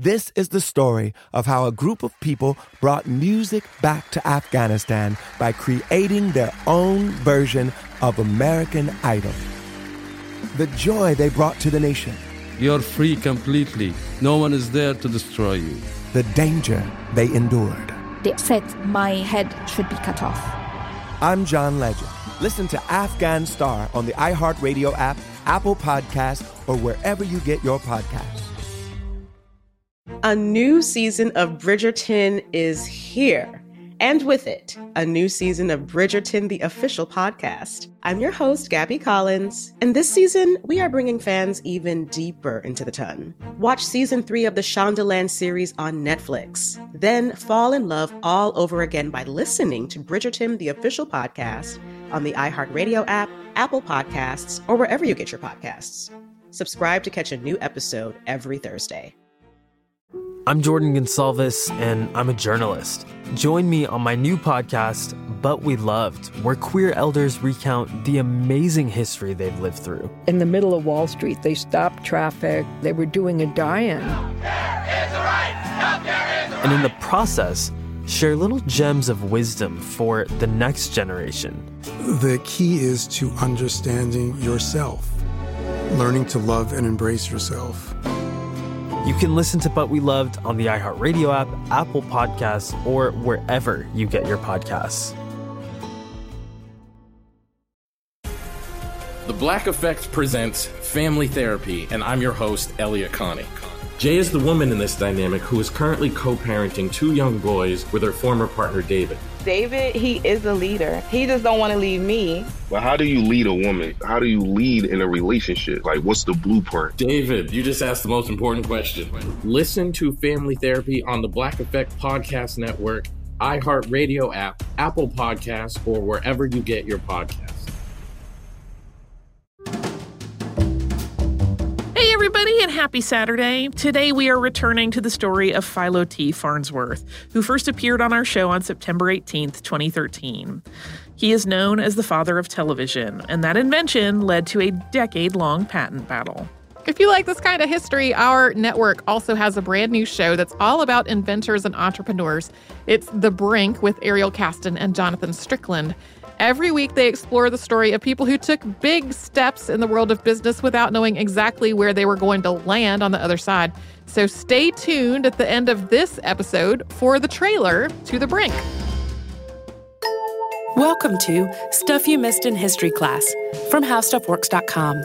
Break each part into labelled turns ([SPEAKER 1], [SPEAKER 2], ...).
[SPEAKER 1] This is the story of how a group of people brought music back to Afghanistan by creating their own version of American Idol. The joy they brought to the nation.
[SPEAKER 2] You're free completely. No one is there to destroy you.
[SPEAKER 1] The danger they endured.
[SPEAKER 3] They said my head should be cut off.
[SPEAKER 1] I'm John Legend. Listen to Afghan Star on the iHeartRadio app, Apple Podcasts, or wherever you get your podcasts.
[SPEAKER 4] A new season of Bridgerton is here. And with it, a new season of Bridgerton, the official podcast. I'm your host, Gabby Collins. And this season, we are bringing fans even deeper into the ton. Watch season 3 of the Shondaland series on Netflix. Then fall in love all over again by listening to Bridgerton, the official podcast on the iHeartRadio app, Apple Podcasts, or wherever you get your podcasts. Subscribe to catch a new episode every Thursday.
[SPEAKER 5] I'm Jordan Gonsalves, and I'm a journalist. Join me on my new podcast, But We Loved, where queer elders recount the amazing history they've lived through.
[SPEAKER 6] In the middle of Wall Street, they stopped traffic. They were doing a die-in.
[SPEAKER 7] Healthcare is a right! Healthcare is a right!
[SPEAKER 5] And in the process, share little gems of wisdom for the next generation.
[SPEAKER 8] The key is to understanding yourself, learning to love and embrace yourself.
[SPEAKER 5] You can listen to But We Loved on the iHeartRadio app, Apple Podcasts, or wherever you get your podcasts.
[SPEAKER 9] The Black Effect presents Family Therapy, and I'm your host, Elliot Connie. Jay is the woman in this dynamic who is currently co-parenting 2 young boys with her former partner, David.
[SPEAKER 10] David, he is a leader. He just don't want to leave me.
[SPEAKER 11] Well, how do you lead a woman? How do you lead in a relationship? Like, what's the blueprint?
[SPEAKER 9] David, you just asked the most important question. Listen to Family Therapy on the Black Effect Podcast Network, iHeartRadio app, Apple Podcasts, or wherever you get your podcasts.
[SPEAKER 12] Hey everybody, and happy Saturday. Today we are returning to the story of Philo T. Farnsworth, who first appeared on our show on September 18th, 2013. He is known as the father of television, and that invention led to a decade-long patent battle.
[SPEAKER 13] If you like this kind of history, our network also has a brand new show that's all about inventors and entrepreneurs. It's The Brink with Ariel Caston and Jonathan Strickland. Every week, they explore the story of people who took big steps in the world of business without knowing exactly where they were going to land on the other side. So stay tuned at the end of this episode for the trailer to The Brink.
[SPEAKER 14] Welcome to Stuff You Missed in History Class from HowStuffWorks.com.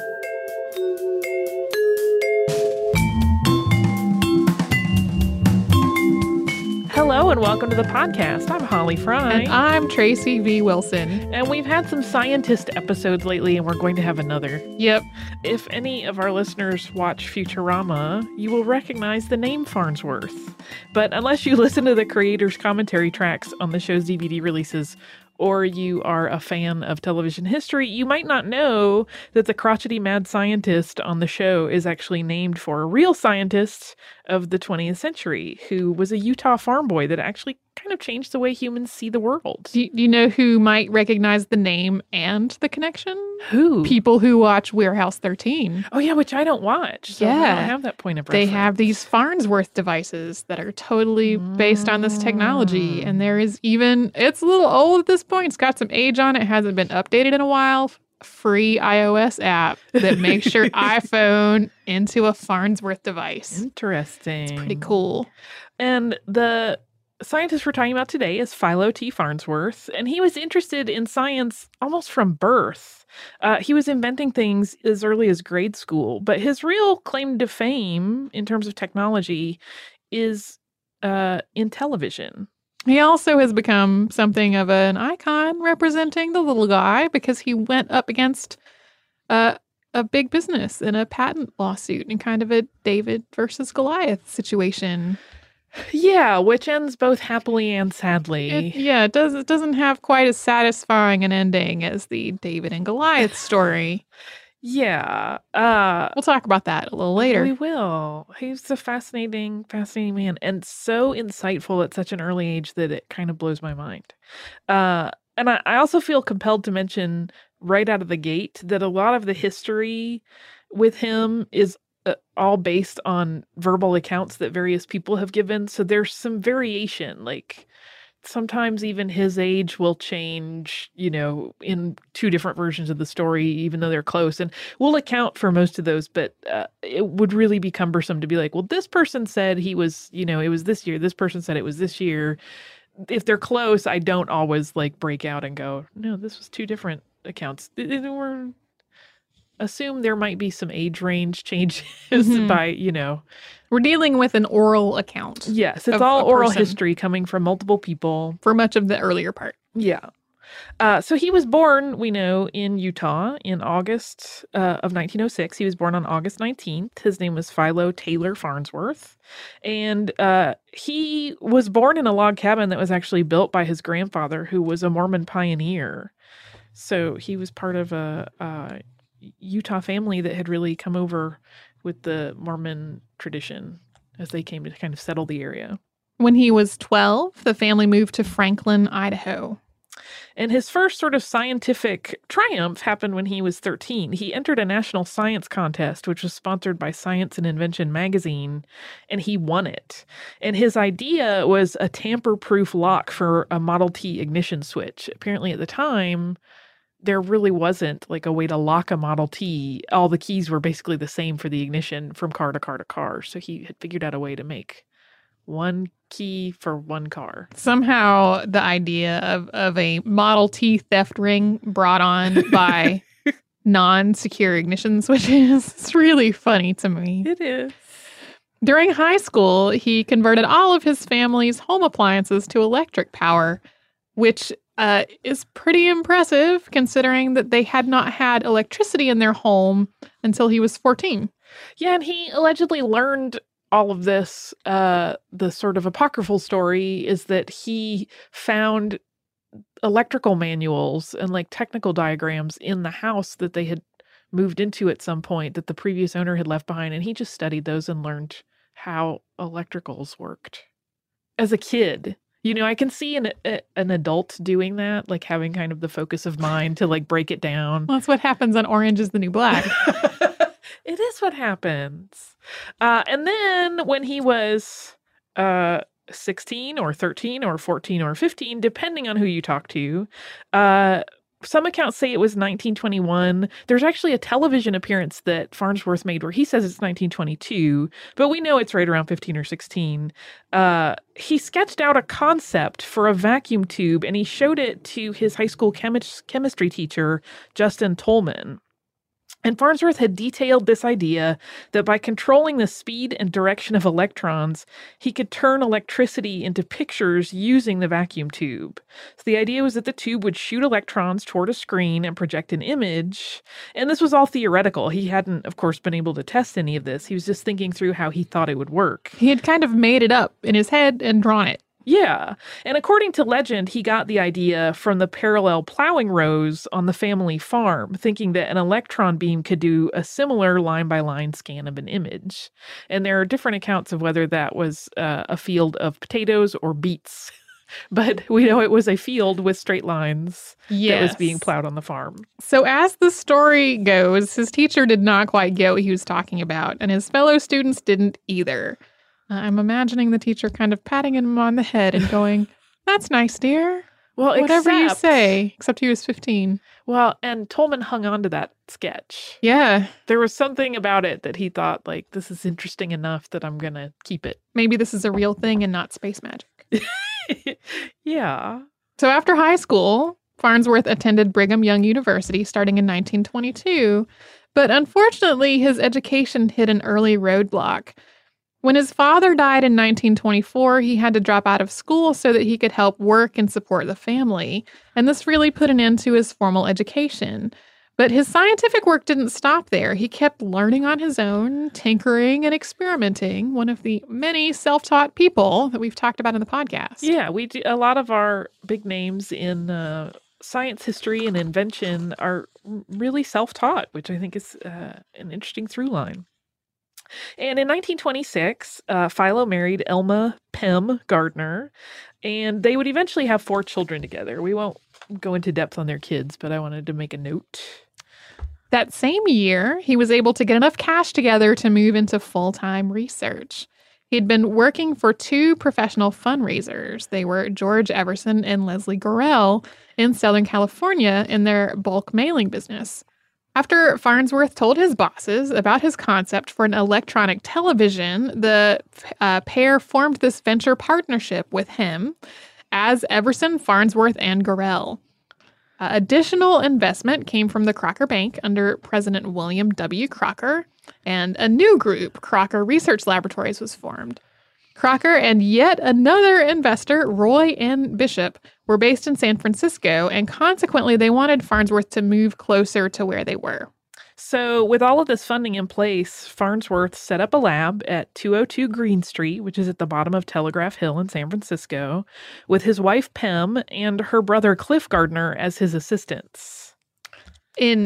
[SPEAKER 12] Hello and welcome to the podcast. I'm Holly Fry.
[SPEAKER 13] And I'm Tracy V. Wilson.
[SPEAKER 12] And we've had some scientist episodes lately, and we're going to have another.
[SPEAKER 13] Yep.
[SPEAKER 12] If any of our listeners watch Futurama, you will recognize the name Farnsworth. But unless you listen to the creator's commentary tracks on the show's DVD releases, or you are a fan of television history, you might not know that the crotchety mad scientist on the show is actually named for a real scientist of the 20th century who was a Utah farm boy that actually kind of changed the way humans see the world.
[SPEAKER 13] Do you know who might recognize the name and the connection?
[SPEAKER 12] Who?
[SPEAKER 13] People who watch Warehouse 13.
[SPEAKER 12] Oh, yeah, which I don't watch. So
[SPEAKER 13] yeah.
[SPEAKER 12] I don't have that point of reference.
[SPEAKER 13] They have these Farnsworth devices that are totally based on this technology. And there is even, it's a little old at this point. It's got some age on it. It hasn't been updated in a while. Free iOS app that makes your iPhone into a Farnsworth device.
[SPEAKER 12] Interesting.
[SPEAKER 13] It's pretty cool.
[SPEAKER 12] And the scientist we're talking about today is Philo T. Farnsworth, and he was interested in science almost from birth. He was inventing things as early as grade school, but his real claim to fame in terms of technology is in television.
[SPEAKER 13] He also has become something of an icon representing the little guy because he went up against a big business in a patent lawsuit in kind of a David versus Goliath situation.
[SPEAKER 12] Yeah, which ends both happily and sadly.
[SPEAKER 13] It doesn't have quite as satisfying an ending as the David and Goliath story.
[SPEAKER 12] Yeah.
[SPEAKER 13] We'll talk about that a little later.
[SPEAKER 12] We will. He's a fascinating man, and so insightful at such an early age that it kind of blows my mind. And I also feel compelled to mention right out of the gate that a lot of the history with him is all based on verbal accounts that various people have given. So there's some variation. Like sometimes even his age will change, in two different versions of the story, even though they're close. And we'll account for most of those, but it would really be cumbersome to be like, well, this person said he was, it was this year. This person said it was this year. If they're close, I don't always like break out and go, no, this was two different accounts. Assume there might be some age range changes by,
[SPEAKER 13] We're dealing with an oral account.
[SPEAKER 12] Yes, it's all oral history coming from multiple people.
[SPEAKER 13] For much of the earlier part.
[SPEAKER 12] Yeah. So he was born, we know, in Utah in August of 1906. He was born on August 19th. His name was Philo Taylor Farnsworth. And he was born in a log cabin that was actually built by his grandfather, who was a Mormon pioneer. So he was part of a Utah family that had really come over with the Mormon tradition as they came to kind of settle the area.
[SPEAKER 13] When he was 12, the family moved to Franklin, Idaho.
[SPEAKER 12] And his first sort of scientific triumph happened when he was 13. He entered a national science contest, which was sponsored by Science and Invention magazine, and he won it. And his idea was a tamper-proof lock for a Model T ignition switch. Apparently at the time, there really wasn't like a way to lock a Model T. All the keys were basically the same for the ignition from car to car to car. So he had figured out a way to make one key for one car.
[SPEAKER 13] Somehow the idea of a Model T theft ring brought on by non-secure ignition switches is really funny to me.
[SPEAKER 12] It is.
[SPEAKER 13] During high school, he converted all of his family's home appliances to electric power, which is pretty impressive considering that they had not had electricity in their home until he was 14.
[SPEAKER 12] Yeah, and he allegedly learned all of this. The sort of apocryphal story is that he found electrical manuals and like technical diagrams in the house that they had moved into at some point that the previous owner had left behind, and he just studied those and learned how electricals worked as a kid. I can see an adult doing that, like having kind of the focus of mind to like break it down.
[SPEAKER 13] Well, that's what happens on Orange is the New Black.
[SPEAKER 12] It is what happens. And then when he was 16 or 13 or 14 or 15, depending on who you talk to, some accounts say it was 1921. There's actually a television appearance that Farnsworth made where he says it's 1922, but we know it's right around 15 or 16. He sketched out a concept for a vacuum tube, and he showed it to his high school chemistry teacher, Justin Tolman. And Farnsworth had detailed this idea that by controlling the speed and direction of electrons, he could turn electricity into pictures using the vacuum tube. So the idea was that the tube would shoot electrons toward a screen and project an image. And this was all theoretical. He hadn't, of course, been able to test any of this. He was just thinking through how he thought it would work.
[SPEAKER 13] He had kind of made it up in his head and drawn it.
[SPEAKER 12] Yeah. And according to legend, he got the idea from the parallel plowing rows on the family farm, thinking that an electron beam could do a similar line-by-line scan of an image. And there are different accounts of whether that was a field of potatoes or beets. But we know it was a field with straight lines that was being plowed on the farm.
[SPEAKER 13] So as the story goes, his teacher did not quite get what he was talking about, and his fellow students didn't either. I'm imagining the teacher kind of patting him on the head and going, "That's nice, dear.
[SPEAKER 12] Well,
[SPEAKER 13] whatever you say." Except he was 15.
[SPEAKER 12] Well, and Tolman hung on to that sketch.
[SPEAKER 13] Yeah.
[SPEAKER 12] There was something about it that he thought, like, this is interesting enough that I'm going to keep it.
[SPEAKER 13] Maybe this is a real thing and not space magic.
[SPEAKER 12] Yeah.
[SPEAKER 13] So after high school, Farnsworth attended Brigham Young University starting in 1922. But unfortunately, his education hit an early roadblock. When his father died in 1924, he had to drop out of school so that he could help work and support the family. And this really put an end to his formal education. But his scientific work didn't stop there. He kept learning on his own, tinkering and experimenting, one of the many self-taught people that we've talked about in the podcast.
[SPEAKER 12] Yeah, we do. A lot of our big names in science history and invention are really self-taught, which I think is an interesting through line. And in 1926, Philo married Elma Pem Gardner, and they would eventually have 4 children together. We won't go into depth on their kids, but I wanted to make a note.
[SPEAKER 13] That same year, he was able to get enough cash together to move into full-time research. He'd been working for two professional fundraisers. They were George Everson and Leslie Gorell in Southern California in their bulk mailing business. After Farnsworth told his bosses about his concept for an electronic television, the pair formed this venture partnership with him as Everson, Farnsworth, and Gorell. Additional investment came from the Crocker Bank under President William W. Crocker, and a new group, Crocker Research Laboratories, was formed. Crocker and yet another investor, Roy N. Bishop, were based in San Francisco, and consequently they wanted Farnsworth to move closer to where they were.
[SPEAKER 12] So with all of this funding in place, Farnsworth set up a lab at 202 Green Street, which is at the bottom of Telegraph Hill in San Francisco, with his wife Pem and her brother Cliff Gardner as his assistants.
[SPEAKER 13] In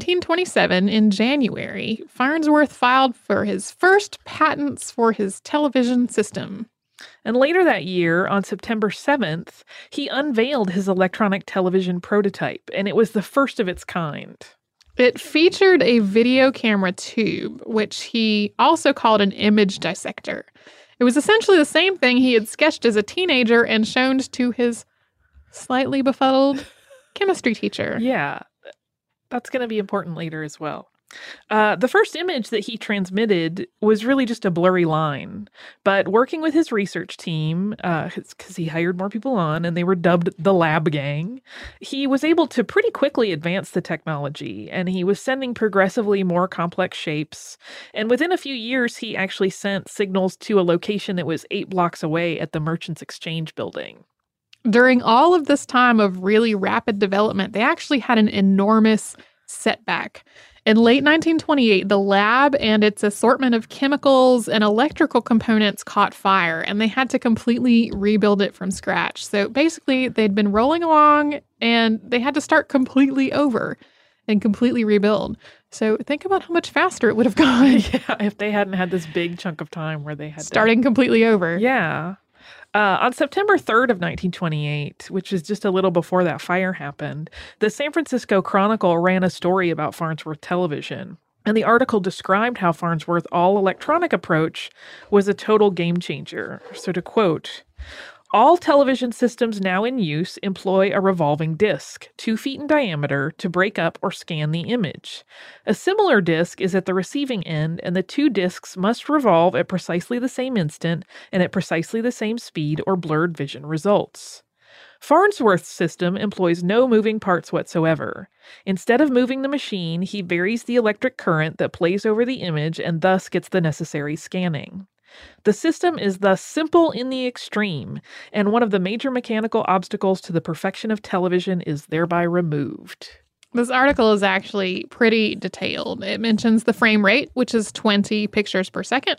[SPEAKER 13] 1927, in January, Farnsworth filed for his first patents for his television system.
[SPEAKER 12] And later that year, on September 7th, he unveiled his electronic television prototype, and it was the first of its kind.
[SPEAKER 13] It featured a video camera tube, which he also called an image dissector. It was essentially the same thing he had sketched as a teenager and shown to his slightly befuddled chemistry teacher.
[SPEAKER 12] Yeah, that's going to be important later as well. The first image that he transmitted was really just a blurry line, but working with his research team, because he hired more people on and they were dubbed the Lab Gang, he was able to pretty quickly advance the technology, and he was sending progressively more complex shapes. And within a few years, he actually sent signals to a location that was 8 blocks away at the Merchants Exchange building.
[SPEAKER 13] During all of this time of really rapid development, they actually had an enormous setback. In late 1928, the lab and its assortment of chemicals and electrical components caught fire, and they had to completely rebuild it from scratch. So basically, they'd been rolling along, and they had to start completely over and completely rebuild. So think about how much faster it would have gone.
[SPEAKER 12] Yeah, if they hadn't had this big chunk of time where they had
[SPEAKER 13] starting completely over.
[SPEAKER 12] Yeah. On September 3rd of 1928, which is just a little before that fire happened, the San Francisco Chronicle ran a story about Farnsworth Television. And the article described how Farnsworth's all-electronic approach was a total game changer. So to quote, "All television systems now in use employ a revolving disc, 2 feet in diameter, to break up or scan the image. A similar disc is at the receiving end, and the 2 discs must revolve at precisely the same instant and at precisely the same speed, or blurred vision results. Farnsworth's system employs no moving parts whatsoever. Instead of moving the machine, he varies the electric current that plays over the image and thus gets the necessary scanning. The system is thus simple in the extreme, and one of the major mechanical obstacles to the perfection of television is thereby removed."
[SPEAKER 13] This article is actually pretty detailed. It mentions the frame rate, which is 20 pictures per second,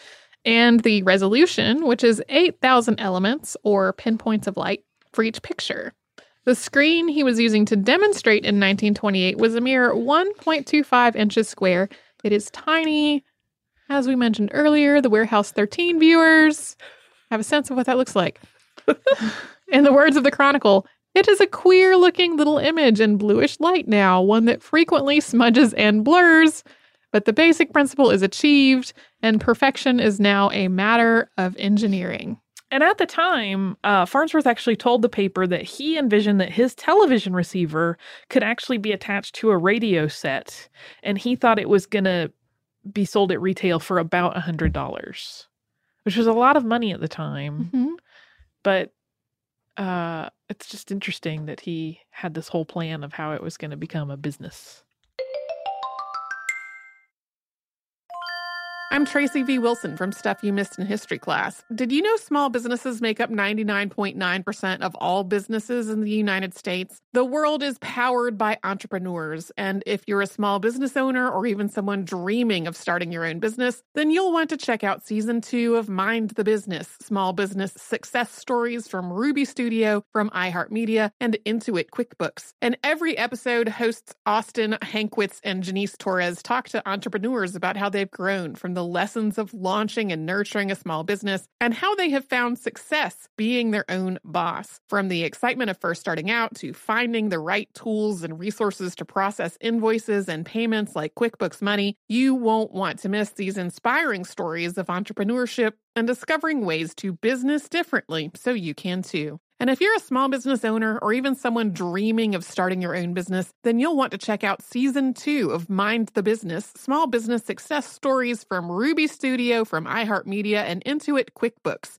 [SPEAKER 13] and the resolution, which is 8,000 elements or pinpoints of light for each picture. The screen he was using to demonstrate in 1928 was a mere 1.25 inches square. It is tiny. As we mentioned earlier, the Warehouse 13 viewers have a sense of what that looks like. In the words of the Chronicle, "It is a queer-looking little image in bluish light now, one that frequently smudges and blurs, but the basic principle is achieved, and perfection is now a matter of engineering."
[SPEAKER 12] And at the time, Farnsworth actually told the paper that he envisioned that his television receiver could actually be attached to a radio set, and he thought it was going to be sold at retail for about $100, which was a lot of money at the time.
[SPEAKER 13] Mm-hmm.
[SPEAKER 12] But it's just interesting that he had this whole plan of how it was going to become a business.
[SPEAKER 13] I'm Tracy V. Wilson from Stuff You Missed in History Class. Did you know small businesses make up 99.9% of all businesses in the United States? The world is powered by entrepreneurs, and if you're a small business owner or even someone dreaming of starting your own business, then you'll want to check out Season 2 of Mind the Business, small business success stories from Ruby Studio, from iHeartMedia, and Intuit QuickBooks. And every episode, hosts Austin Hankwitz and Janice Torres talk to entrepreneurs about how they've grown from the the lessons of launching and nurturing a small business and how they have found success being their own boss. From the excitement of first starting out to finding the right tools and resources to process invoices and payments like QuickBooks Money, you won't want to miss these inspiring stories of entrepreneurship and discovering ways to business differently so you can too. And if you're a small business owner or even someone dreaming of starting your own business, then you'll want to check out Season 2 of Mind the Business, Small Business Success Stories from Ruby Studio, from iHeartMedia, and Intuit QuickBooks.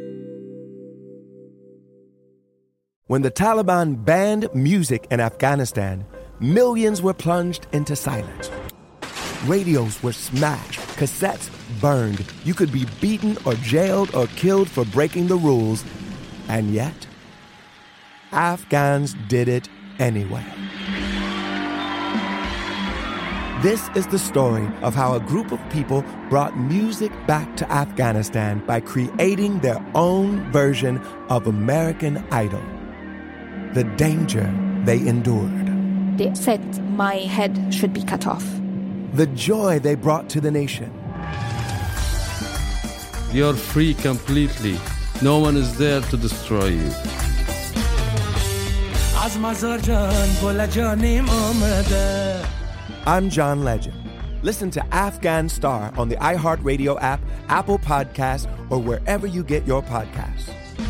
[SPEAKER 1] When the Taliban banned music in Afghanistan, millions were plunged into silence. Radios were smashed, cassettes burned. You could be beaten or jailed or killed for breaking the rules. And yet, Afghans did it anyway. This is the story of how a group of people brought music back to Afghanistan by creating their own version of American Idol. The danger they endured.
[SPEAKER 3] They said my head should be cut off.
[SPEAKER 1] The joy they brought to the nation.
[SPEAKER 2] You're free completely. No one is there to destroy you.
[SPEAKER 1] I'm John Legend. Listen to Afghan Star on the iHeartRadio app, Apple Podcasts, or wherever you get your podcasts.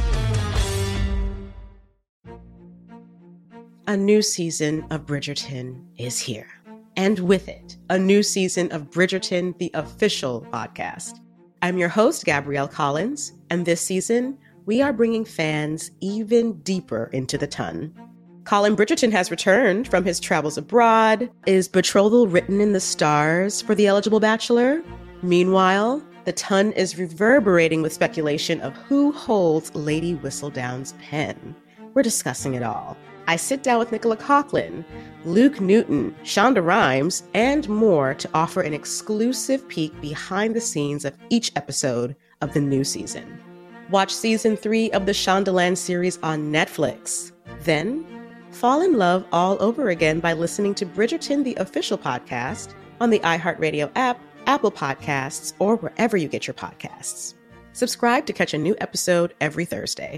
[SPEAKER 4] A new season of Bridgerton is here. And with it, a new season of Bridgerton, the official podcast. I'm your host, Gabrielle Collins, and this season, we are bringing fans even deeper into the ton. Colin Bridgerton has returned from his travels abroad. Is betrothal written in the stars for the eligible bachelor? Meanwhile, the ton is reverberating with speculation of who holds Lady Whistledown's pen. We're discussing it all. I sit down with Nicola Coughlan, Luke Newton, Shonda Rhimes, and more to offer an exclusive peek behind the scenes of each episode of the new season. Watch Season 3 of the Shondaland series on Netflix. Then, fall in love all over again by listening to Bridgerton, the official podcast, on the iHeartRadio app, Apple Podcasts, or wherever you get your podcasts. Subscribe to catch a new episode every Thursday.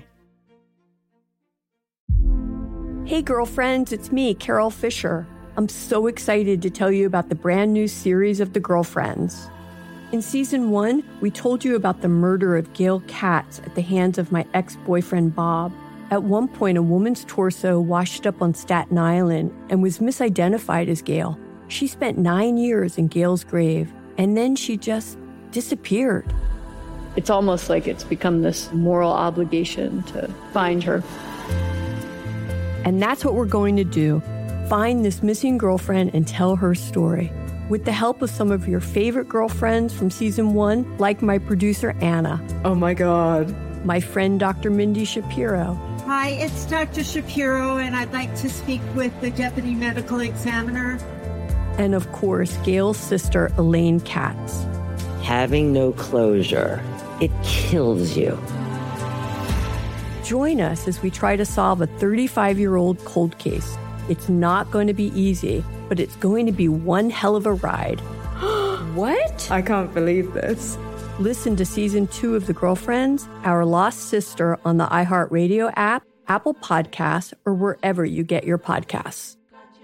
[SPEAKER 6] Hey girlfriends, it's me, Carol Fisher. I'm so excited to tell you about the brand new series of The Girlfriends. In Season 1, we told you about the murder of Gail Katz at the hands of my ex-boyfriend Bob. At one point, a woman's torso washed up on Staten Island and was misidentified as Gail. She spent 9 years in Gail's grave, and then she just disappeared.
[SPEAKER 15] It's almost like it's become this moral obligation to find her.
[SPEAKER 6] And that's what we're going to do. Find this missing girlfriend and tell her story. With the help of some of your favorite girlfriends from Season 1, like my producer, Anna.
[SPEAKER 16] Oh my God.
[SPEAKER 6] My friend, Dr. Mindy Shapiro.
[SPEAKER 17] Hi, it's Dr. Shapiro, and I'd like to speak with the Deputy Medical Examiner.
[SPEAKER 6] And of course, Gail's sister, Elaine Katz.
[SPEAKER 18] Having no closure, it kills you.
[SPEAKER 6] Join us as we try to solve a 35-year-old cold case. It's not going to be easy, but it's going to be one hell of a ride.
[SPEAKER 16] What? I can't believe this.
[SPEAKER 6] Listen to Season 2 of The Girlfriends, Our Lost Sister on the iHeartRadio app, Apple Podcasts, or wherever you get your podcasts.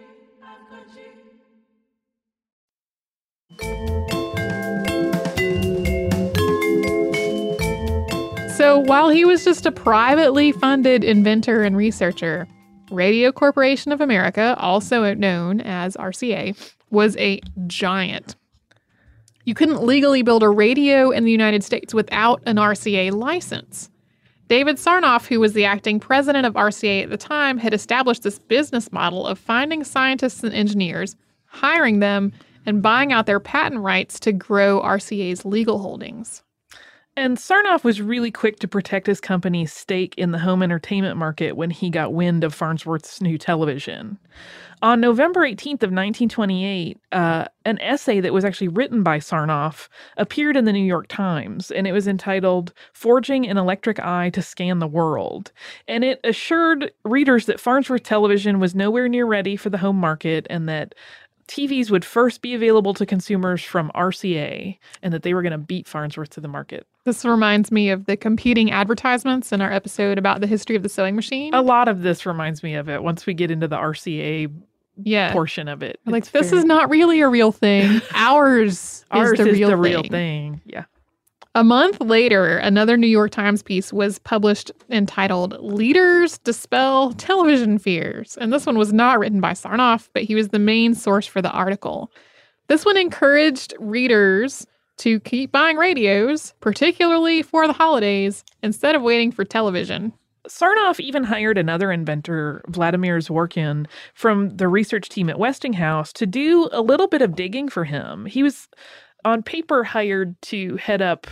[SPEAKER 13] So while he was just a privately funded inventor and researcher, Radio Corporation of America, also known as RCA, was a giant. You couldn't legally build a radio in the United States without an RCA license. David Sarnoff, who was the acting president of RCA at the time, had established this business model of finding scientists and engineers, hiring them, and buying out their patent rights to grow RCA's legal holdings.
[SPEAKER 12] And Sarnoff was really quick to protect his company's stake in the home entertainment market when he got wind of Farnsworth's new television. On November 18th of 1928, an essay that was actually written by Sarnoff appeared in the New York Times, and it was entitled "Forging an Electric Eye to Scan the World." And it assured readers that Farnsworth Television was nowhere near ready for the home market and that TVs would first be available to consumers from RCA and that they were going to beat Farnsworth to the market.
[SPEAKER 13] This reminds me of the competing advertisements in our episode about the history of the sewing machine.
[SPEAKER 12] A lot of this reminds me of it once we get into the RCA portion of it.
[SPEAKER 13] Like, this is not really a real thing. Ours is the real thing.
[SPEAKER 12] Yeah.
[SPEAKER 13] A month later, another New York Times piece was published entitled Leaders Dispel Television Fears. And this one was not written by Sarnoff, but he was the main source for the article. This one encouraged readers to keep buying radios, particularly for the holidays, instead of waiting for television.
[SPEAKER 12] Sarnoff even hired another inventor, Vladimir Zworykin, from the research team at Westinghouse to do a little bit of digging for him. He was on paper hired to head up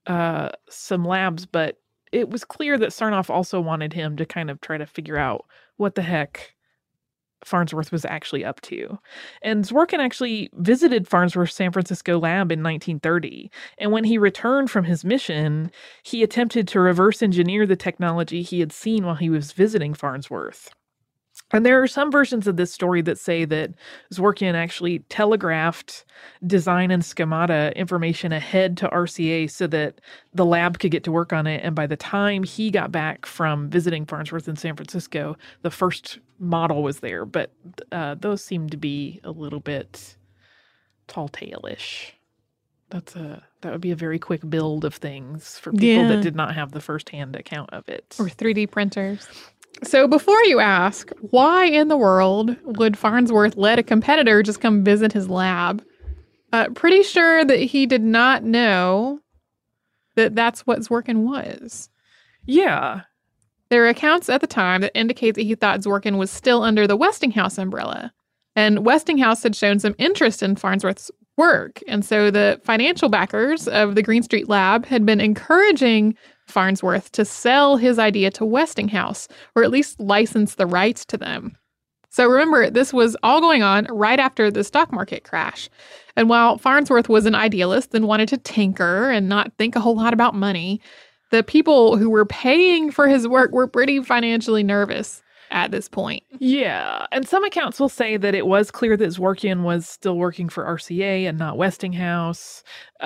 [SPEAKER 12] some labs, but it was clear that Sarnoff also wanted him to kind of try to figure out what the heck Farnsworth was actually up to. And Zworykin actually visited Farnsworth's San Francisco lab in 1930. And when he returned from his mission, he attempted to reverse engineer the technology he had seen while he was visiting Farnsworth. And there are some versions of this story that say that Zworykin actually telegraphed design and schemata information ahead to RCA so that the lab could get to work on it. And by the time he got back from visiting Farnsworth in San Francisco, the first model was there. But those seem to be a little bit tall tale-ish. That would be a very quick build of things for people that did not have the first-hand account of it.
[SPEAKER 13] Or 3D printers. So before you ask, why in the world would Farnsworth let a competitor just come visit his lab? Pretty sure that he did not know that that's what Zworykin was.
[SPEAKER 12] Yeah.
[SPEAKER 13] There are accounts at the time that indicate that he thought Zworykin was still under the Westinghouse umbrella. And Westinghouse had shown some interest in Farnsworth's work. And so the financial backers of the Green Street Lab had been encouraging Farnsworth to sell his idea to Westinghouse, or at least license the rights to them. So remember, this was all going on right after the stock market crash. And while Farnsworth was an idealist and wanted to tinker and not think a whole lot about money, the people who were paying for his work were pretty financially nervous at this point.
[SPEAKER 12] Yeah, and some accounts will say that it was clear that Zworykin was still working for RCA and not Westinghouse.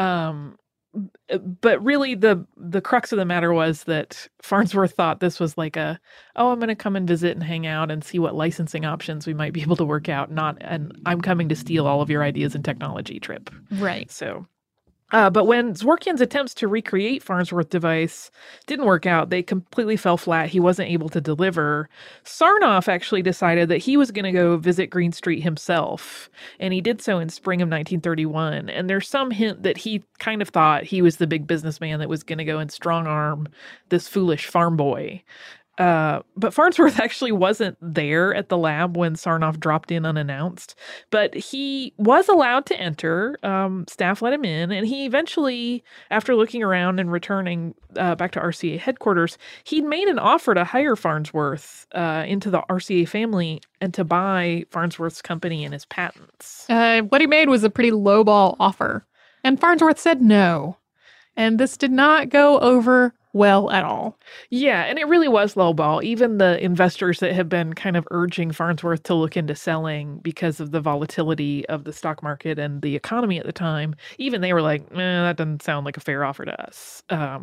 [SPEAKER 12] But really, the crux of the matter was that Farnsworth thought this was like I'm going to come and visit and hang out and see what licensing options we might be able to work out, not an I'm coming to steal all of your ideas and technology trip.
[SPEAKER 13] Right.
[SPEAKER 12] So, but when Zworykin's attempts to recreate Farnsworth device didn't work out, they completely fell flat. He wasn't able to deliver. Sarnoff actually decided that he was going to go visit Green Street himself, and he did so in spring of 1931. And there's some hint that he kind of thought he was the big businessman that was going to go and strong-arm this foolish farm boy. But Farnsworth actually wasn't there at the lab when Sarnoff dropped in unannounced, but he was allowed to enter. Staff let him in, and he eventually, after looking around and returning back to RCA headquarters, he'd made an offer to hire Farnsworth into the RCA family and to buy Farnsworth's company and his patents.
[SPEAKER 13] What he made was a pretty lowball offer, and Farnsworth said no. And this did not go over well at all.
[SPEAKER 12] Yeah, and it really was lowball. Even the investors that have been kind of urging Farnsworth to look into selling because of the volatility of the stock market and the economy at the time, even they were like, that doesn't sound like a fair offer to us.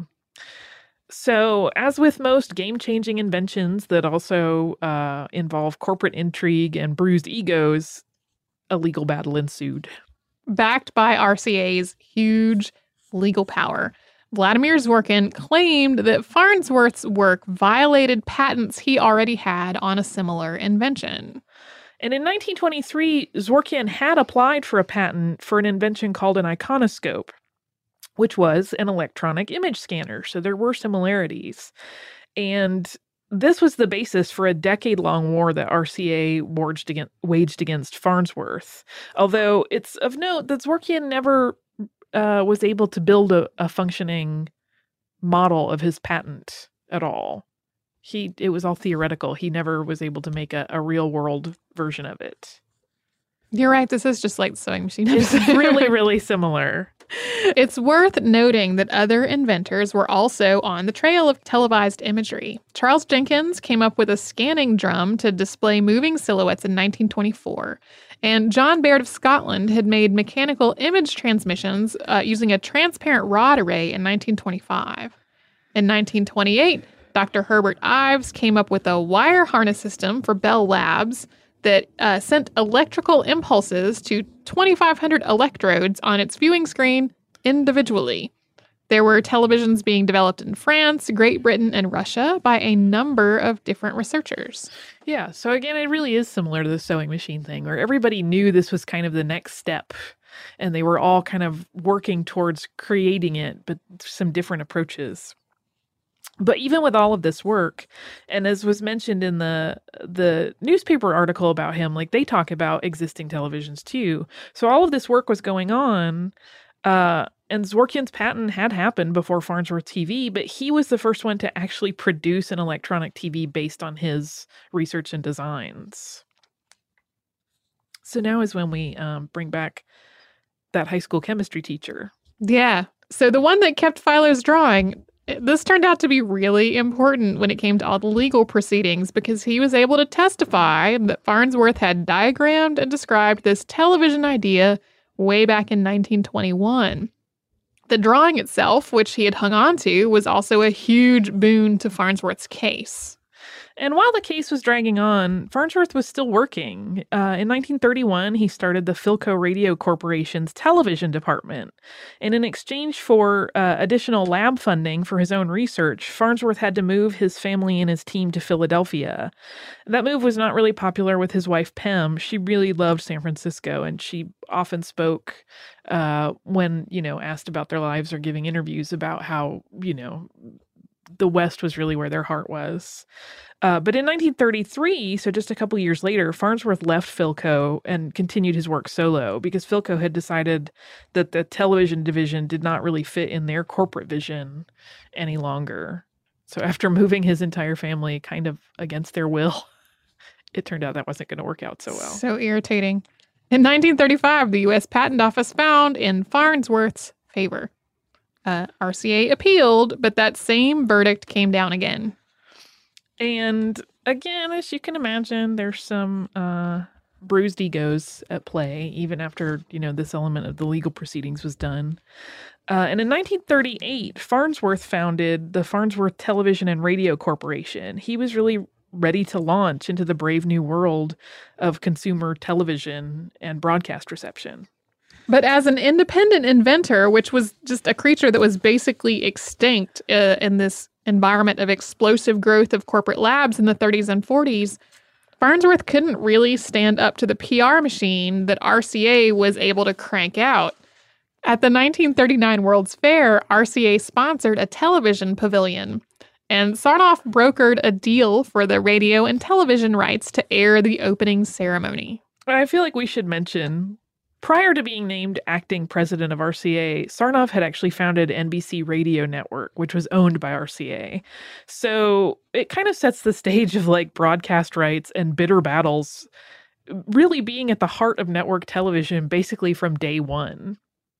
[SPEAKER 12] So as with most game-changing inventions that also involve corporate intrigue and bruised egos, a legal battle ensued.
[SPEAKER 13] Backed by RCA's huge legal power, Vladimir Zworykin claimed that Farnsworth's work violated patents he already had on a similar invention.
[SPEAKER 12] And in 1923, Zworykin had applied for a patent for an invention called an iconoscope, which was an electronic image scanner. So there were similarities. And this was the basis for a decade-long war that RCA waged against Farnsworth. Although it's of note that Zworykin never was able to build a functioning model of his patent at all. It was all theoretical. He never was able to make a real world version of it.
[SPEAKER 13] You're right. This is just like sewing machine.
[SPEAKER 12] It's really, really similar.
[SPEAKER 13] It's worth noting that other inventors were also on the trail of televised imagery. Charles Jenkins came up with a scanning drum to display moving silhouettes in 1924. And John Baird of Scotland had made mechanical image transmissions using a transparent rod array in 1925. In 1928, Dr. Herbert Ives came up with a wire harness system for Bell Labs that sent electrical impulses to 2,500 electrodes on its viewing screen individually. There were televisions being developed in France, Great Britain, and Russia by a number of different researchers.
[SPEAKER 12] Yeah, so again, it really is similar to the sewing machine thing, where everybody knew this was kind of the next step, and they were all kind of working towards creating it, but some different approaches. But even with all of this work, and as was mentioned in the newspaper article about him, like they talk about existing televisions too. So all of this work was going on, and Zworykin's patent had happened before Farnsworth TV, but he was the first one to actually produce an electronic TV based on his research and designs. So now is when we bring back that high school chemistry teacher.
[SPEAKER 13] Yeah. So the one that kept Philo's drawing, this turned out to be really important when it came to all the legal proceedings because he was able to testify that Farnsworth had diagrammed and described this television idea way back in 1921. The drawing itself, which he had hung on to, was also a huge boon to Farnsworth's case.
[SPEAKER 12] And while the case was dragging on, Farnsworth was still working. In 1931, he started the Philco Radio Corporation's television department. And in exchange for additional lab funding for his own research, Farnsworth had to move his family and his team to Philadelphia. That move was not really popular with his wife, Pem. She really loved San Francisco, and she often spoke when, asked about their lives or giving interviews about how, the West was really where their heart was. But in 1933, so just a couple years later, Farnsworth left Philco and continued his work solo because Philco had decided that the television division did not really fit in their corporate vision any longer. So after moving his entire family kind of against their will, it turned out that wasn't going to work out so well.
[SPEAKER 13] So irritating. In 1935, the U.S. Patent Office found in Farnsworth's favor. RCA appealed, but that same verdict came down again.
[SPEAKER 12] And again, as you can imagine, there's some bruised egos at play, even after, this element of the legal proceedings was done. And in 1938, Farnsworth founded the Farnsworth Television and Radio Corporation. He was really ready to launch into the brave new world of consumer television and broadcast reception.
[SPEAKER 13] But as an independent inventor, which was just a creature that was basically extinct in this environment of explosive growth of corporate labs in the 30s and 40s, Farnsworth couldn't really stand up to the PR machine that RCA was able to crank out. At the 1939 World's Fair, RCA sponsored a television pavilion, and Sarnoff brokered a deal for the radio and television rights to air the opening ceremony.
[SPEAKER 12] I feel like we should mention, prior to being named acting president of RCA, Sarnoff had actually founded NBC Radio Network, which was owned by RCA. So it kind of sets the stage of broadcast rights and bitter battles really being at the heart of network television basically from day one.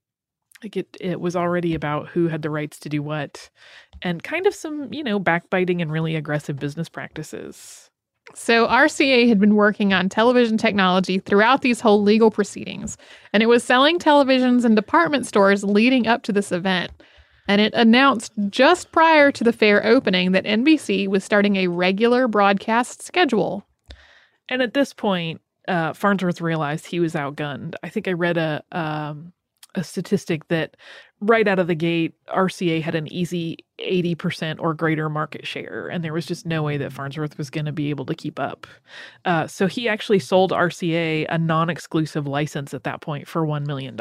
[SPEAKER 12] It was already about who had the rights to do what, and kind of some, backbiting and really aggressive business practices.
[SPEAKER 13] So RCA had been working on television technology throughout these whole legal proceedings, and it was selling televisions in department stores leading up to this event. And it announced just prior to the fair opening that NBC was starting a regular broadcast schedule.
[SPEAKER 12] And at this point, Farnsworth realized he was outgunned. I think I read a statistic that right out of the gate, RCA had an easy 80% or greater market share, and there was just no way that Farnsworth was going to be able to keep up. So he actually sold RCA a non-exclusive license at that point for $1 million.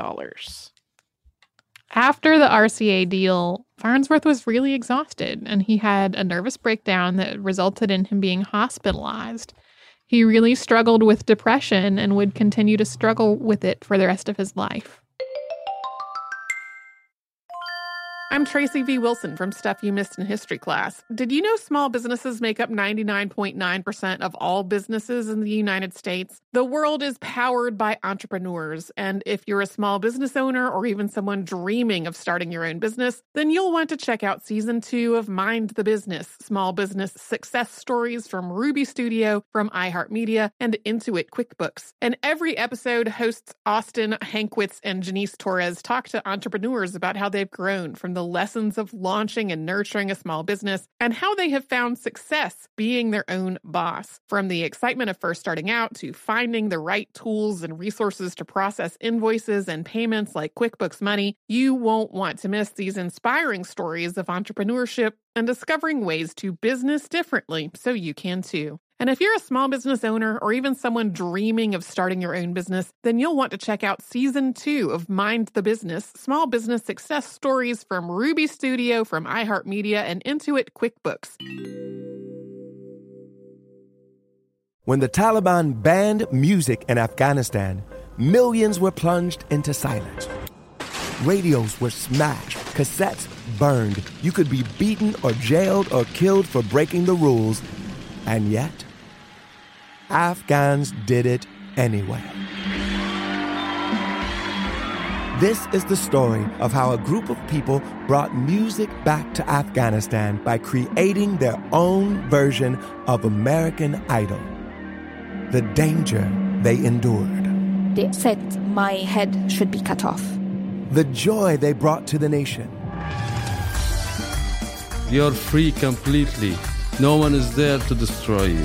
[SPEAKER 13] After the RCA deal, Farnsworth was really exhausted, and he had a nervous breakdown that resulted in him being hospitalized. He really struggled with depression and would continue to struggle with it for the rest of his life. I'm Tracy V. Wilson from Stuff You Missed in History class. Did you know small businesses make up 99.9% of all businesses in the United States? The world is powered by entrepreneurs, and if you're a small business owner or even someone dreaming of starting your own business, then you'll want to check out Season 2 of Mind the Business, small business success stories from Ruby Studio, from iHeartMedia, and Intuit QuickBooks. And every episode, hosts Austin Hankwitz and Janice Torres talk to entrepreneurs about how they've grown from the lessons of launching and nurturing a small business and how they have found success being their own boss. From the excitement of first starting out to finding the right tools and resources to process invoices and payments like QuickBooks Money, you won't want to miss these inspiring stories of entrepreneurship and discovering ways to business differently so you can too. And if you're a small business owner or even someone dreaming of starting your own business, then you'll want to check out Season 2 of Mind the Business, small business success stories from Ruby Studio, from iHeartMedia, and Intuit QuickBooks.
[SPEAKER 1] When the Taliban banned music in Afghanistan, millions were plunged into silence. Radios were smashed, cassettes burned. You could be beaten or jailed or killed for breaking the rules. And yet, Afghans did it anyway. This is the story of how a group of people brought music back to Afghanistan by creating their own version of American Idol. The danger they endured.
[SPEAKER 3] They said my head should be cut off.
[SPEAKER 1] The joy they brought to the nation.
[SPEAKER 2] You're free completely. No one is there to destroy you.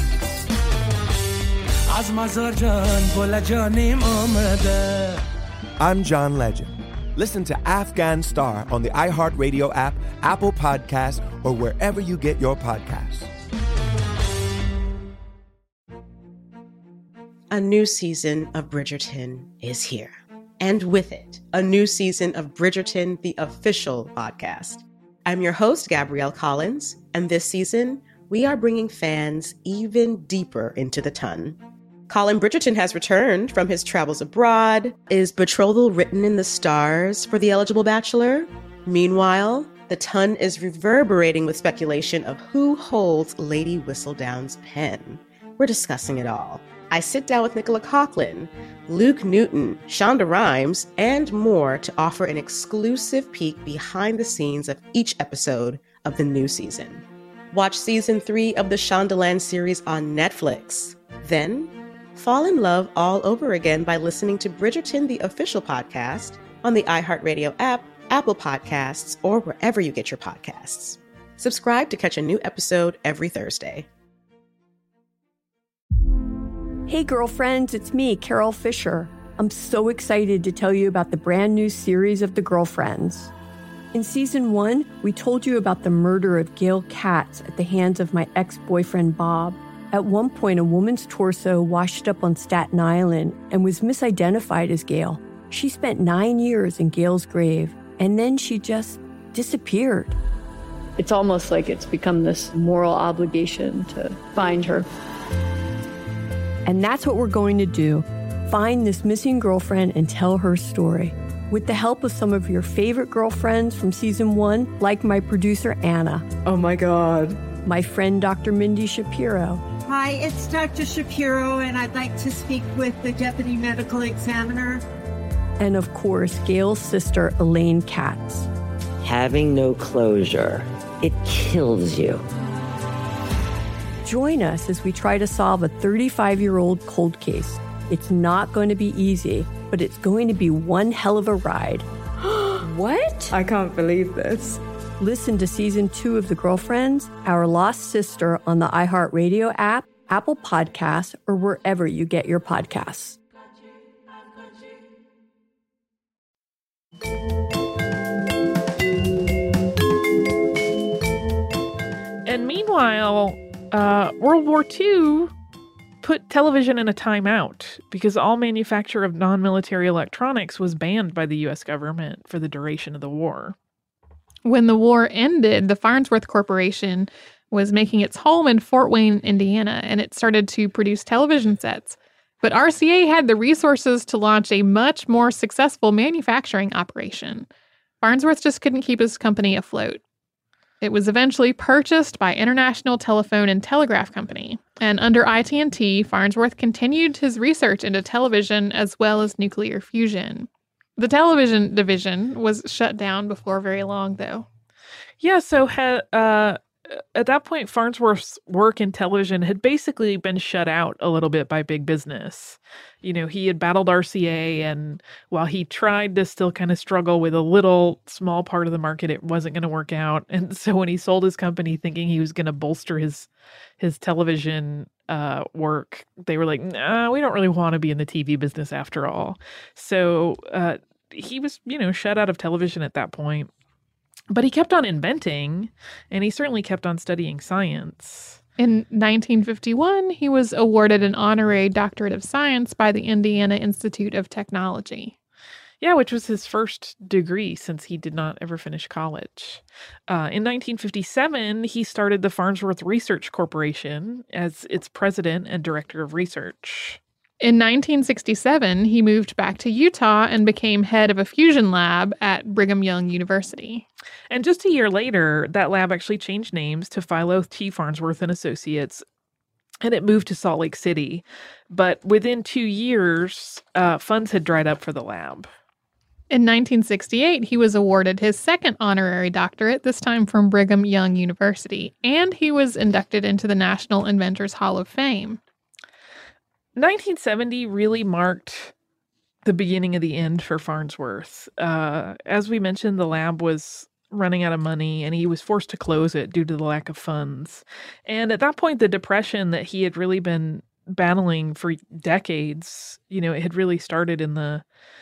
[SPEAKER 1] I'm John Legend. Listen to Afghan Star on the iHeartRadio app, Apple Podcasts, or wherever you get your podcasts.
[SPEAKER 4] A new season of Bridgerton is here. And with it, a new season of Bridgerton, the official podcast. I'm your host, Gabrielle Collins, and this season, we are bringing fans even deeper into the ton. Colin Bridgerton has returned from his travels abroad. Is betrothal written in the stars for the eligible bachelor? Meanwhile, the ton is reverberating with speculation of who holds Lady Whistledown's pen. We're discussing it all. I sit down with Nicola Coughlan, Luke Newton, Shonda Rhimes, and more to offer an exclusive peek behind the scenes of each episode of the new season. Watch Season 3 of the Shondaland series on Netflix. Then, fall in love all over again by listening to Bridgerton, the official podcast, on the iHeartRadio app, Apple Podcasts, or wherever you get your podcasts. Subscribe to catch a new episode every Thursday.
[SPEAKER 6] Hey girlfriends, it's me, Carol Fisher. I'm so excited to tell you about the brand new series of The Girlfriends. In Season 1, we told you about the murder of Gail Katz at the hands of my ex-boyfriend Bob. At one point, a woman's torso washed up on Staten Island and was misidentified as Gail. She spent 9 years in Gail's grave, and then she just disappeared.
[SPEAKER 15] It's almost like it's become this moral obligation to find her.
[SPEAKER 6] And that's what we're going to do. Find this missing girlfriend and tell her story. With the help of some of your favorite girlfriends from Season 1, like my producer, Anna.
[SPEAKER 16] Oh my God.
[SPEAKER 6] My friend, Dr. Mindy Shapiro.
[SPEAKER 17] Hi, it's Dr. Shapiro, and I'd like to speak with the Deputy Medical Examiner.
[SPEAKER 6] And of course, Gail's sister, Elaine Katz.
[SPEAKER 18] Having no closure, it kills you.
[SPEAKER 6] Join us as we try to solve a 35-year-old cold case. It's not going to be easy, but it's going to be one hell of a ride.
[SPEAKER 16] What? I can't believe this.
[SPEAKER 6] Listen to Season 2 of The Girlfriends, Our Lost Sister on the iHeartRadio app, Apple Podcasts, or wherever you get your podcasts.
[SPEAKER 12] And meanwhile, World War II put television in a timeout because all manufacture of non-military electronics was banned by the U.S. government for the duration of the war.
[SPEAKER 13] When the war ended, the Farnsworth Corporation was making its home in Fort Wayne, Indiana, and it started to produce television sets. But RCA had the resources to launch a much more successful manufacturing operation. Farnsworth just couldn't keep his company afloat. It was eventually purchased by International Telephone and Telegraph Company, and under IT&T, Farnsworth continued his research into television as well as nuclear fusion. The television division was shut down before very long, though.
[SPEAKER 12] Yeah, so at that point, Farnsworth's work in television had basically been shut out a little bit by big business. You know, he had battled RCA, and while he tried to still kind of struggle with a little small part of the market, it wasn't going to work out. And so when he sold his company thinking he was going to bolster his television work, they were like, nah, we don't really want to be in the TV business after all. So he was, shut out of television at that point. But he kept on inventing, and he certainly kept on studying science.
[SPEAKER 13] In 1951, he was awarded an honorary doctorate of science by the Indiana Institute of Technology.
[SPEAKER 12] Yeah, which was his first degree since he did not ever finish college. In 1957, he started the Farnsworth Research Corporation as its president and director of research.
[SPEAKER 13] In 1967, he moved back to Utah and became head of a fusion lab at Brigham Young University.
[SPEAKER 12] And just a year later, that lab actually changed names to Philo T. Farnsworth and Associates, and it moved to Salt Lake City. But within 2 years, funds had dried up for the lab.
[SPEAKER 13] In 1968, he was awarded his second honorary doctorate, this time from Brigham Young University, and he was inducted into the National Inventors Hall of Fame.
[SPEAKER 12] 1970 really marked the beginning of the end for Farnsworth. As we mentioned, the lab was running out of money, and he was forced to close it due to the lack of funds. And at that point, the depression that he had really been battling for decades, it had really started in the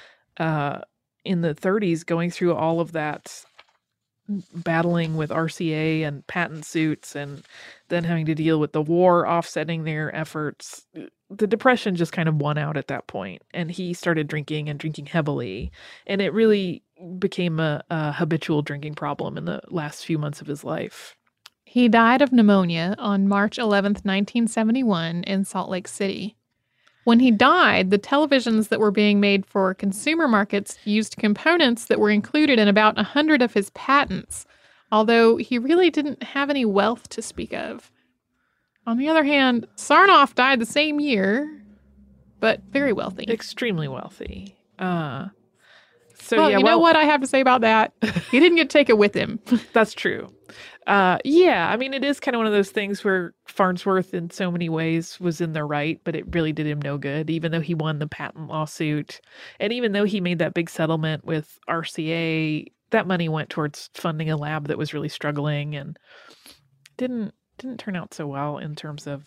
[SPEAKER 12] 30s, going through all of that battling with RCA and patent suits, and then having to deal with the war offsetting their efforts. The depression just kind of won out at that point, and he started drinking heavily, and it really became a habitual drinking problem in the last few months of his life.
[SPEAKER 13] He died of pneumonia on March 11th, 1971 in Salt Lake City. When he died, the televisions that were being made for consumer markets used components that were included in about 100 of his patents, although he really didn't have any wealth to speak of. On the other hand, Sarnoff died the same year, but very wealthy.
[SPEAKER 12] Extremely wealthy. You
[SPEAKER 13] know what I have to say about that? He didn't get to take it with him.
[SPEAKER 12] That's true. It is kind of one of those things where Farnsworth in so many ways was in the right, but it really did him no good, even though he won the patent lawsuit. And even though he made that big settlement with RCA, that money went towards funding a lab that was really struggling and didn't turn out so well in terms of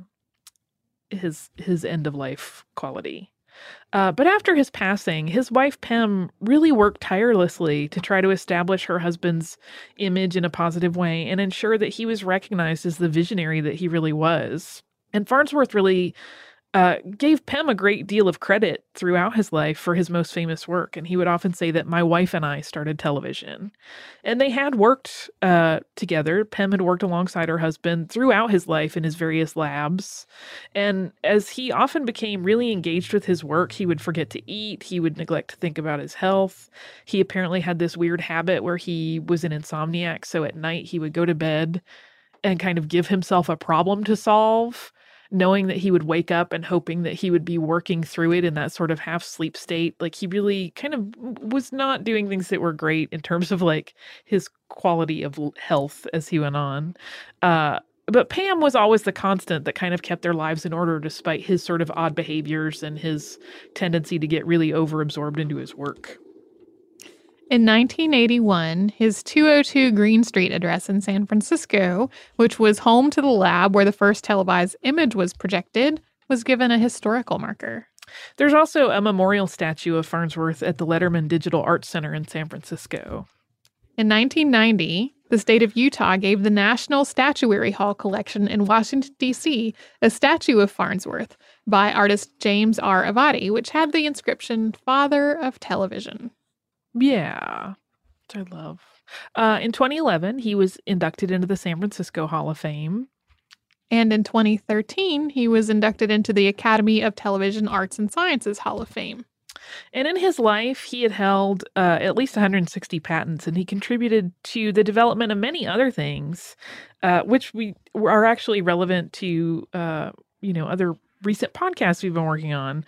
[SPEAKER 12] his end of life quality. But after his passing, his wife Pem really worked tirelessly to try to establish her husband's image in a positive way and ensure that he was recognized as the visionary that he really was. And Farnsworth really gave Pem a great deal of credit throughout his life for his most famous work. And he would often say that my wife and I started television. And they had worked together. Pem had worked alongside her husband throughout his life in his various labs. And as he often became really engaged with his work, he would forget to eat. He would neglect to think about his health. He apparently had this weird habit where he was an insomniac. So at night he would go to bed and kind of give himself a problem to solve, knowing that he would wake up and hoping that he would be working through it in that sort of half sleep state. Like, he really kind of was not doing things that were great in terms of like his quality of health as he went on. But Pam was always the constant that kind of kept their lives in order despite his sort of odd behaviors and his tendency to get really overabsorbed into his work.
[SPEAKER 13] In 1981, his 202 Green Street address in San Francisco, which was home to the lab where the first televised image was projected, was given a historical marker.
[SPEAKER 12] There's also a memorial statue of Farnsworth at the Letterman Digital Arts Center in San Francisco.
[SPEAKER 13] In 1990, the state of Utah gave the National Statuary Hall Collection in Washington, D.C., a statue of Farnsworth by artist James R. Avati, which had the inscription, Father of Television.
[SPEAKER 12] Yeah, which I love. In 2011, he was inducted into the San Francisco Hall of Fame.
[SPEAKER 13] And in 2013, he was inducted into the Academy of Television Arts and Sciences Hall of Fame.
[SPEAKER 12] And in his life, he had held at least 160 patents, and he contributed to the development of many other things, which are actually relevant to, other recent podcasts we've been working on.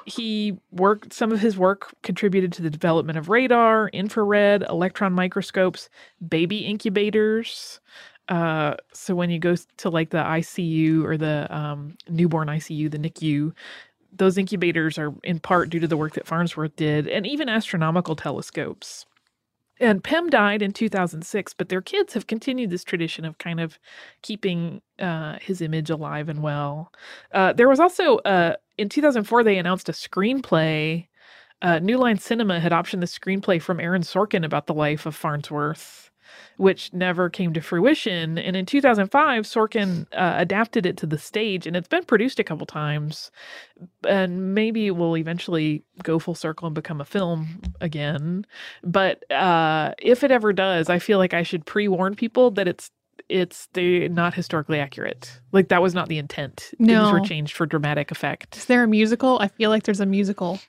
[SPEAKER 12] Some of his work contributed to the development of radar, infrared, electron microscopes, baby incubators. So when you go to like the ICU or the newborn ICU, the NICU, those incubators are in part due to the work that Farnsworth did, and even astronomical telescopes. And Pym died in 2006, but their kids have continued this tradition of kind of keeping his image alive and well. There was also, in 2004, they announced a screenplay. New Line Cinema had optioned the screenplay from Aaron Sorkin about the life of Farnsworth, which never came to fruition. And in 2005, Sorkin adapted it to the stage, and it's been produced a couple times. And maybe it will eventually go full circle and become a film again. But if it ever does, I feel like I should pre-warn people that they're not historically accurate. Like, that was not the intent.
[SPEAKER 13] No.
[SPEAKER 12] Things were changed for dramatic effect.
[SPEAKER 13] Is there a musical? I feel like there's a musical.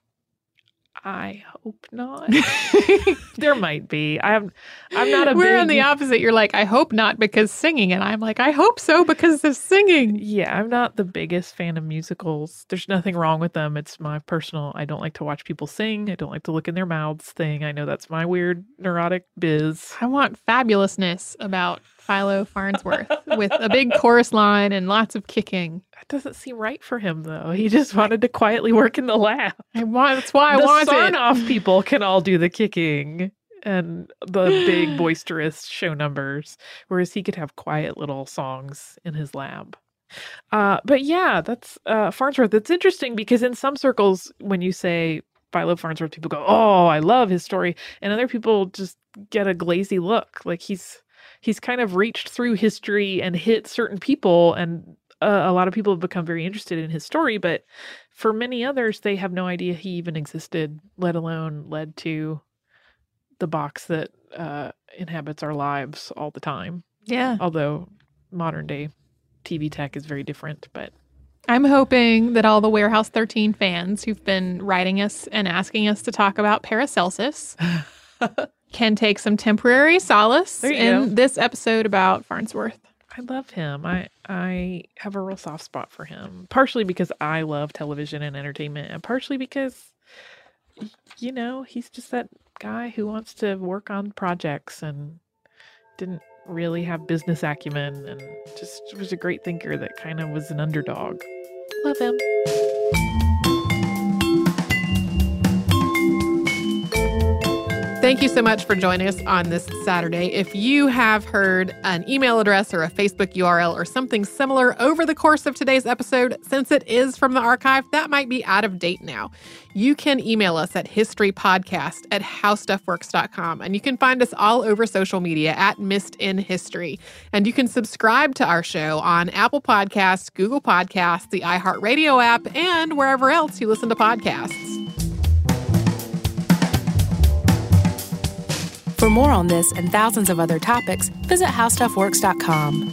[SPEAKER 12] I hope not. There might be. I'm not a
[SPEAKER 13] We're on the opposite. You're like, I hope not because singing. And I'm like, I hope so because of singing.
[SPEAKER 12] Yeah, I'm not the biggest fan of musicals. There's nothing wrong with them. It's my personal, I don't like to watch people sing. I don't like to look in their mouths thing. I know that's my weird neurotic biz.
[SPEAKER 13] I want fabulousness about Philo Farnsworth with a big chorus line and lots of kicking.
[SPEAKER 12] That doesn't seem right for him, though. He just wanted to quietly work in the lab.
[SPEAKER 13] That's why I want it.
[SPEAKER 12] The Sarnoff people can all do the kicking and the big boisterous show numbers, whereas he could have quiet little songs in his lab. But yeah, that's Farnsworth. It's interesting because in some circles, when you say Philo Farnsworth, people go, "Oh, I love his story," and other people just get a glazy look, like he's kind of reached through history and hit certain people, and a lot of people have become very interested in his story, but for many others, they have no idea he even existed, let alone led to the box that inhabits our lives all the time.
[SPEAKER 13] Yeah.
[SPEAKER 12] Although modern day TV tech is very different, but
[SPEAKER 13] I'm hoping that all the Warehouse 13 fans who've been writing us and asking us to talk about Paracelsus can take some temporary solace in this episode about Farnsworth.
[SPEAKER 12] I love him. I have a real soft spot for him, partially because I love television and entertainment, and partially because, he's just that guy who wants to work on projects and didn't really have business acumen, and just was a great thinker that kind of was an underdog. Love him.
[SPEAKER 13] Thank you so much for joining us on this Saturday. If you have heard an email address or a Facebook URL or something similar over the course of today's episode, since it is from the archive, that might be out of date now. You can email us at historypodcast@howstuffworks.com, and you can find us all over social media at Missed in History. And you can subscribe to our show on Apple Podcasts, Google Podcasts, the iHeartRadio app, and wherever else you listen to podcasts.
[SPEAKER 14] For more on this and thousands of other topics, visit howstuffworks.com.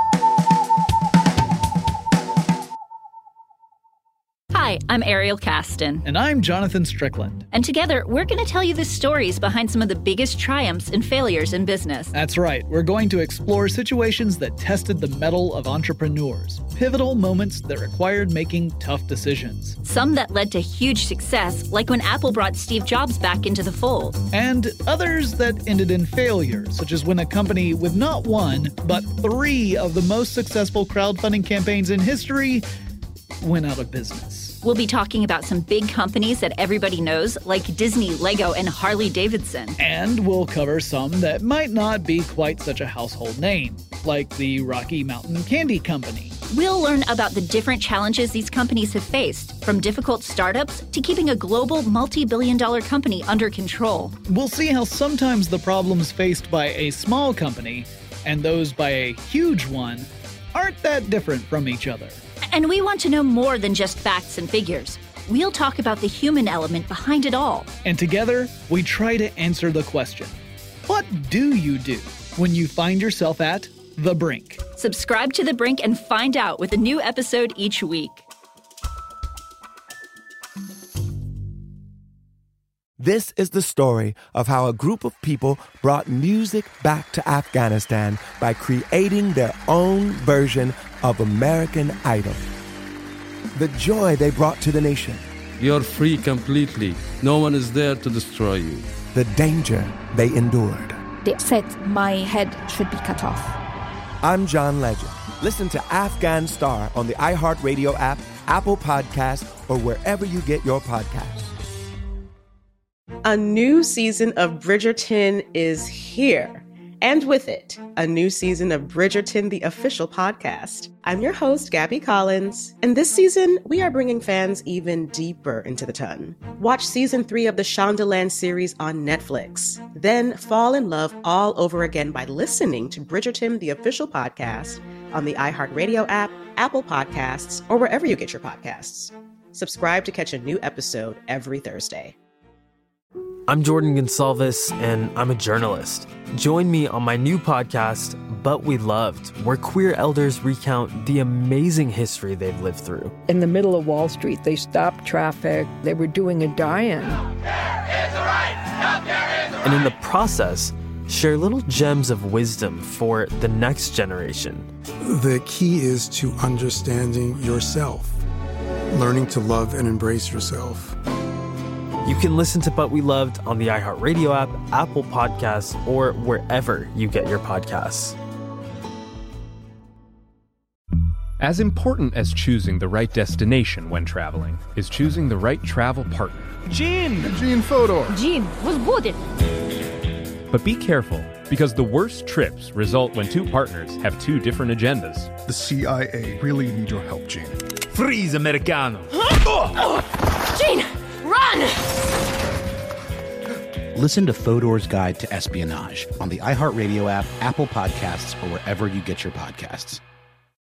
[SPEAKER 19] Hi, I'm Ariel Caston.
[SPEAKER 20] And I'm Jonathan Strickland.
[SPEAKER 19] And together, we're going to tell you the stories behind some of the biggest triumphs and failures in business.
[SPEAKER 20] That's right. We're going to explore situations that tested the mettle of entrepreneurs, pivotal moments that required making tough decisions.
[SPEAKER 19] Some that led to huge success, like when Apple brought Steve Jobs back into the fold.
[SPEAKER 20] And others that ended in failure, such as when a company with not one, but 3 of the most successful crowdfunding campaigns in history went out of business.
[SPEAKER 19] We'll be talking about some big companies that everybody knows, like Disney, Lego, and Harley-Davidson.
[SPEAKER 20] And we'll cover some that might not be quite such a household name, like the Rocky Mountain Candy Company.
[SPEAKER 19] We'll learn about the different challenges these companies have faced, from difficult startups to keeping a global multi-billion-dollar company under control.
[SPEAKER 20] We'll see how sometimes the problems faced by a small company and those by a huge one aren't that different from each other.
[SPEAKER 19] And we want to know more than just facts and figures. We'll talk about the human element behind it all.
[SPEAKER 20] And together, we try to answer the question, what do you do when you find yourself at the brink?
[SPEAKER 19] Subscribe to The Brink and find out with a new episode each week.
[SPEAKER 1] This is the story of how a group of people brought music back to Afghanistan by creating their own version of American Idol. The joy they brought to the nation.
[SPEAKER 2] You're free completely. No one is there to destroy you.
[SPEAKER 1] The danger they endured.
[SPEAKER 3] They said my head should be cut off.
[SPEAKER 1] I'm John Legend. Listen to Afghan Star on the iHeartRadio app, Apple Podcasts, or wherever you get your podcasts.
[SPEAKER 4] A new season of Bridgerton is here. And with it, a new season of Bridgerton, the official podcast. I'm your host, Gabby Collins, and this season, we are bringing fans even deeper into the ton. Watch season 3 of the Shondaland series on Netflix. Then fall in love all over again by listening to Bridgerton, the official podcast, on the iHeartRadio app, Apple Podcasts, or wherever you get your podcasts. Subscribe to catch a new episode every Thursday.
[SPEAKER 5] I'm Jordan Gonsalves, and I'm a journalist. Join me on my new podcast, But We Loved, where queer elders recount the amazing history they've lived through.
[SPEAKER 15] In the middle of Wall Street, they stopped traffic. They were doing a die-in.
[SPEAKER 5] And in the process, share little gems of wisdom for the next generation.
[SPEAKER 8] The key is to understanding yourself, learning to love and embrace yourself.
[SPEAKER 5] You can listen to But We Loved on the iHeartRadio app, Apple Podcasts, or wherever you get your podcasts.
[SPEAKER 21] As important as choosing the right destination when traveling is choosing the right travel partner.
[SPEAKER 22] Gene Fodor.
[SPEAKER 23] Gene, was good.
[SPEAKER 21] But be careful, because the worst trips result when two partners have two different agendas.
[SPEAKER 22] The CIA really need your help, Gene.
[SPEAKER 24] Freeze, Americano.
[SPEAKER 23] Gene, run!
[SPEAKER 25] Listen to Fodor's Guide to Espionage on the iHeartRadio app, Apple Podcasts, or wherever you get your podcasts.